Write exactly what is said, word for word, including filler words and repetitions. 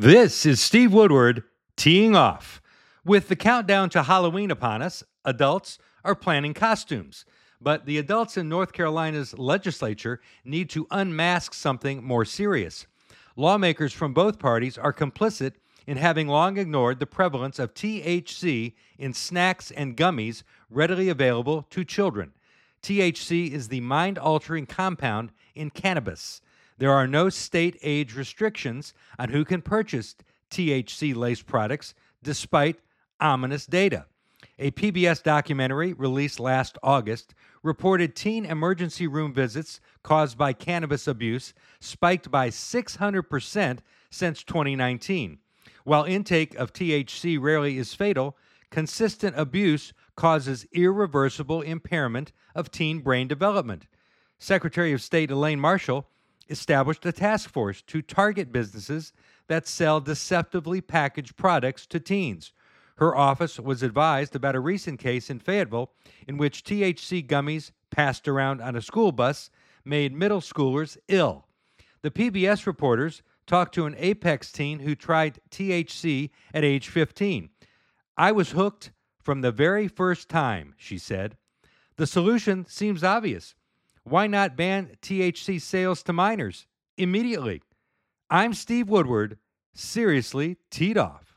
This is Steve Woodward teeing off. With the countdown to Halloween upon us, adults are planning costumes. But the adults in North Carolina's legislature need to unmask something more serious. Lawmakers from both parties are complicit in having long ignored the prevalence of T H C in snacks and gummies readily available to children. T H C is the mind-altering compound in cannabis. There are no state age restrictions on who can purchase T H C-laced products, despite ominous data. A P B S documentary released last August reported teen emergency room visits caused by cannabis abuse spiked by six hundred percent since twenty nineteen. While intake of T H C rarely is fatal, consistent abuse causes irreversible impairment of teen brain development. Secretary of State Elaine Marshall established a task force to target businesses that sell deceptively packaged products to teens. Her office was advised about a recent case in Fayetteville in which T H C gummies passed around on a school bus made middle schoolers ill. The P B S reporters talked to an Apex teen who tried T H C at age fifteen. "I was hooked from the very first time," she said. The solution seems obvious. Why not ban T H C sales to minors immediately? I'm Steve Woodward, seriously teed off.